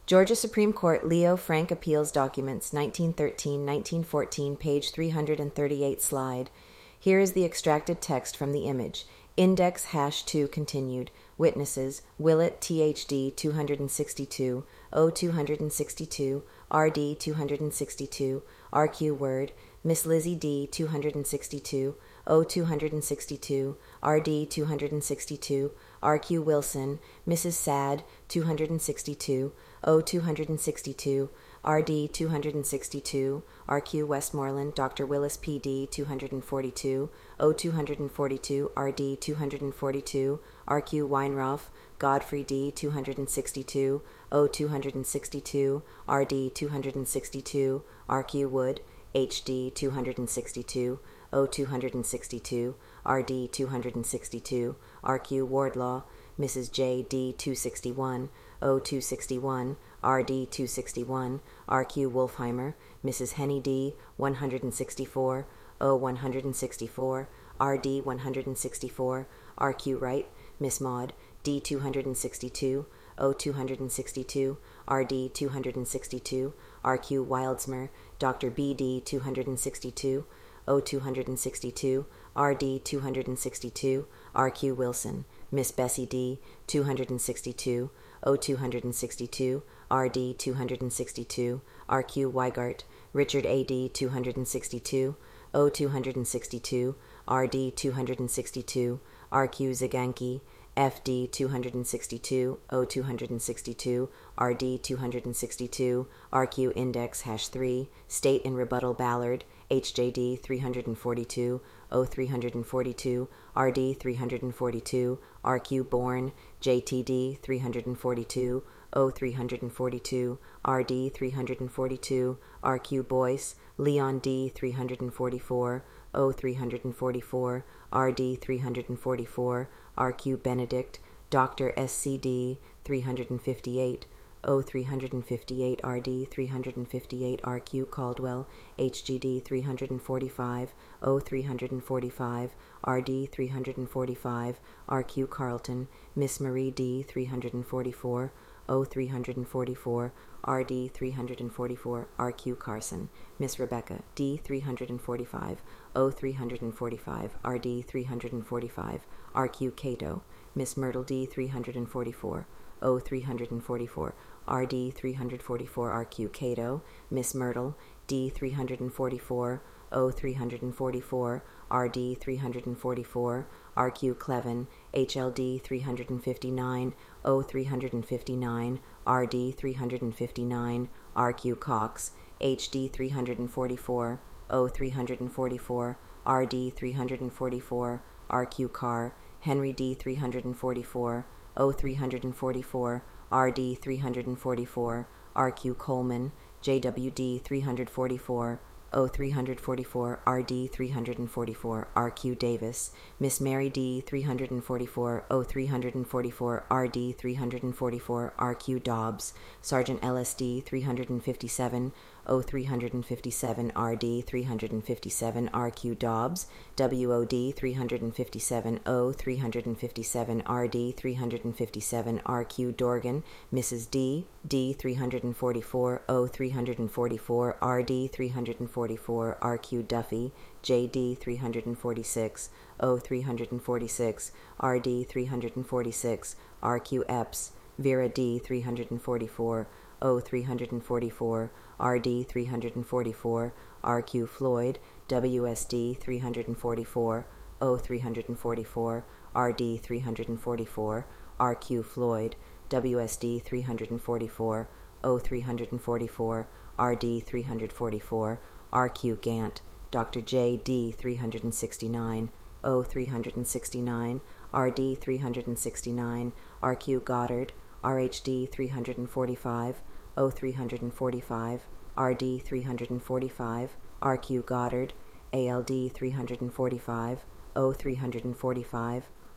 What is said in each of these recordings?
Georgia Supreme Court Leo Frank Appeals Documents 1913-1914, page 338 slide. Here is the extracted text from the image. Index #2 continued. Witnesses: Willett THD 262, O 262, RD 262, RQ Word, Miss Lizzie D 262, O 262, RD 262, RQ Wilson, Mrs. Sad 262, O 262, RD 262, RQ Westmoreland, Dr. Willis PD 242, O 242, RD 242, RQ Weinroff, Godfrey D 262, O 262, RD 262, RQ Wood, HD 262, O 262, RD 262, RQ Wardlaw, Mrs. J D 261, O 261, RD 261, RQ Wolfheimer, Mrs. Henny D 164, O 164, RD 164, RQ Wright, Miss Maud D 262, O 262, RD 262, RQ Wildsmer, Dr. BD 262, O 262, RD 262, RQ Wilson, Miss Bessie D 262, O 262, RD 262, RQ Weigart, Richard AD 262, O 262, RD 262, RQ Zaganki, FD 262, O 262, RD 262, RQ Index #3, State in Rebuttal Ballard, HJD 342, O 342, RD 342, RQ Bourne, JTD 342, O 342, RD 342, RQ Boyce, Leon D 344, O 344, RD 344, RQ Benedict, Dr. SCD 358, O 358, RD 358, RQ Caldwell, HGD 345, O 345, RD 345, RQ Carlton, Miss Marie D 344, O 344, RD 344, RQ Carson, Miss Rebecca D 345, O 345, RD 345, RQ Cato, Miss Myrtle D 344, O 344, RD 344, RQ Cato, Miss Myrtle D 344, O 344, RD 344, RQ Clevin, HLD 359, O 359, RD 359, RQ Cox, HD 344, O 344, RD 344, RQ Carr, Henry D 344, O 344, RD 344, RQ Coleman, JWD 344, O 344, RD 344, RQ Davis, Miss Mary D 344, O 344, RD 344, RQ Dobbs, Sergeant LSD 357, O 357, RD 357, RQ Dobbs, WOD 357, O 357, RD 357, RQ Dorgan, Mrs. D 344, O 344, RD 344, RQ Duffy, JD 346, O 346, RD 346, RQ Epps, Vera D 344, O 344, RD 344, RQ Floyd, WSD 344, O 344, RD 344, RQ Floyd, WSD 344, O 344, RD 344, RQ Gant, Dr. JD 369, O 369, RD 369, RQ Goddard, RHD 345, O 345, RD 345, RQ Goddard, ALD 345, O 345,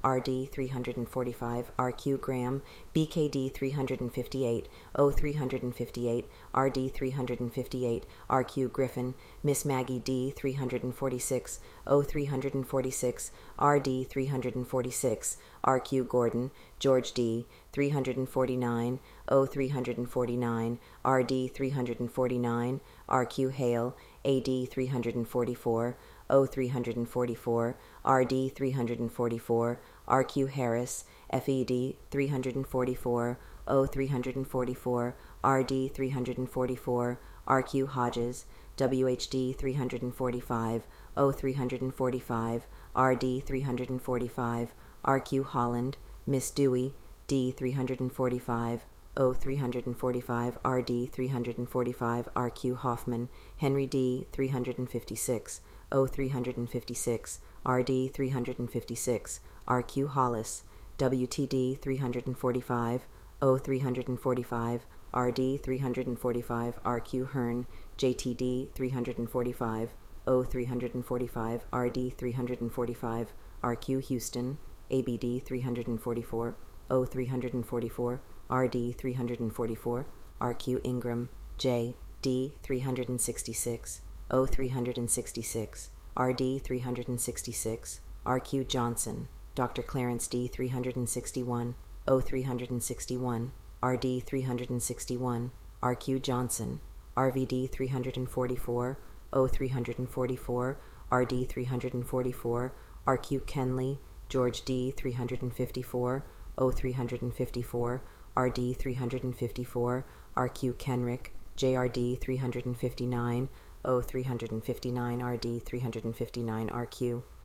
RD 345, RQ Graham, BKD 358, O 358, RD 358, RQ Griffin, Miss Maggie D 346, O 346, RD 346, RQ Gordon, George D 349, O 349, RD 349, RQ Hale, AD 344, O 344, RD 344, RQ Harris, FED 344, O 344, RD 344, RQ Hodges, WHD 345, O 345, RD 345, RQ Holland, Miss Dewey, D 345, O 345, RD 345, RQ Hoffman, Henry D 356, O 356, RD 356, RQ Hollis, WTD 345, O 345, RD 345, RQ Hearn, JTD 345, O 345, RD 345, RQ Houston, ABD 344, O 344, RD 344, RQ Ingram, J, D 366, O 366, RD 366, RQ Johnson, Dr. Clarence D 361, O 361, RD 361, RQ Johnson, RVD 344, O 344, RD 344, RQ Kenley, George D 354, O 354, RD 354, RQ Kenrick, JRD 359, O 359, RD 359, RQ.